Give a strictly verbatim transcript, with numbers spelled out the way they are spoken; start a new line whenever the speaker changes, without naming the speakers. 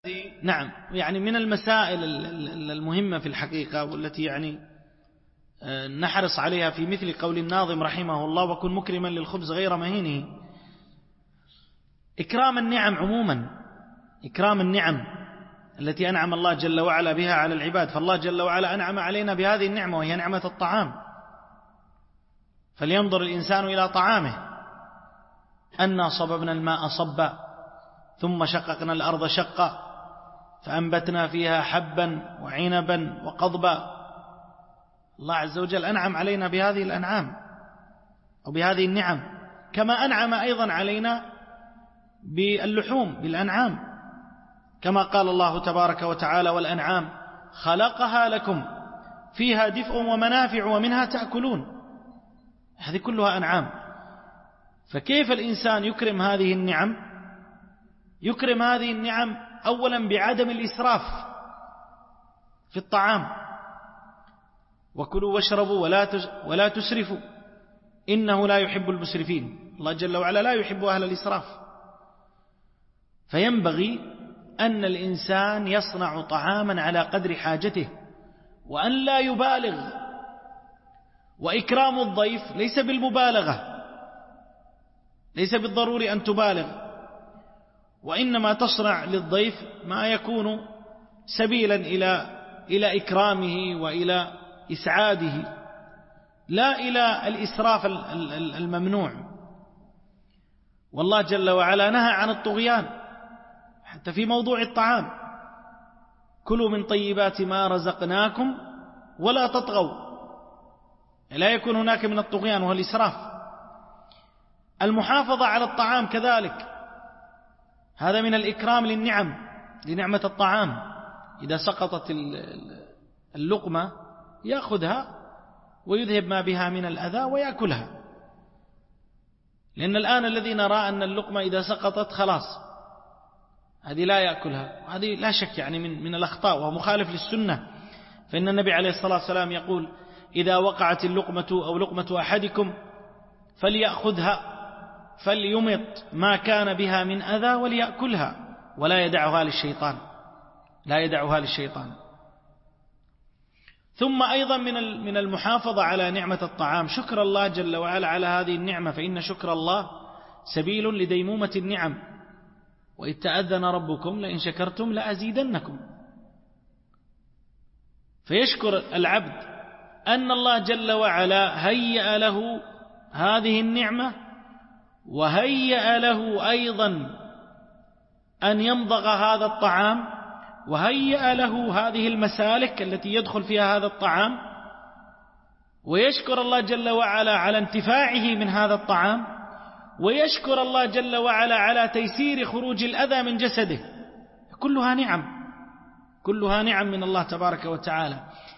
نعم، يعني من المسائل المهمة في الحقيقة والتي يعني نحرص عليها في مثل قول الناظم رحمه الله: وكن مكرما للخبز غير مهينه. إكرام النعم عموما، إكرام النعم التي أنعم الله جل وعلا بها على العباد. فالله جل وعلا أنعم علينا بهذه النعمة وهي نعمة الطعام. فلينظر الإنسان إلى طعامه: أنا صببنا الماء صبا ثم شققنا الأرض شقا فأنبتنا فيها حبا وعنبا وقضبا. الله عز وجل أنعم علينا بهذه الأنعام أو بهذه النعم، كما أنعم أيضا علينا باللحوم بالأنعام، كما قال الله تبارك وتعالى: والأنعام خلقها لكم فيها دفء ومنافع ومنها تأكلون. هذه كلها أنعام. فكيف الإنسان يكرم هذه النعم؟ يكرم هذه النعم أولا بعدم الإسراف في الطعام: وكلوا واشربوا ولا ولا تسرفوا إنه لا يحب المسرفين. الله جل وعلا لا يحب أهل الإسراف. فينبغي أن الإنسان يصنع طعاما على قدر حاجته وأن لا يبالغ. وإكرام الضيف ليس بالمبالغة، ليس بالضروري أن تبالغ، وإنما تصنع للضيف ما يكون سبيلا إلى إلى إكرامه وإلى إسعاده، لا إلى الإسراف الممنوع. والله جل وعلا نهى عن الطغيان حتى في موضوع الطعام: كلوا من طيبات ما رزقناكم ولا تطغوا. لا يكون هناك من الطغيان وهو الإسراف. المحافظة على الطعام كذلك، هذا من الإكرام للنعم، لنعمة الطعام. إذا سقطت اللقمة يأخذها ويذهب ما بها من الأذى ويأكلها، لأن الآن الذي نرى أن اللقمة إذا سقطت خلاص هذه لا يأكلها، وهذه لا شك يعني من من الأخطاء وهو مخالف للسنة. فإن النبي عليه الصلاة والسلام يقول: إذا وقعت اللقمة أو لقمة أحدكم فليأخذها فليمط ما كان بها من أذى وليأكلها ولا يدعها للشيطان، لا يدعها للشيطان. ثم أيضا من من المحافظة على نعمة الطعام شكر الله جل وعلا على هذه النعمة، فإن شكر الله سبيل لديمومة النعم. وإذ تأذن ربكم لئن شكرتم لأزيدنكم. فيشكر العبد أن الله جل وعلا هيأ له هذه النعمة، وهيأ له أيضا أن يمضغ هذا الطعام، وهيأ له هذه المسالك التي يدخل فيها هذا الطعام، ويشكر الله جل وعلا على انتفاعه من هذا الطعام، ويشكر الله جل وعلا على تيسير خروج الأذى من جسده. كلها نعم، كلها نعم من الله تبارك وتعالى.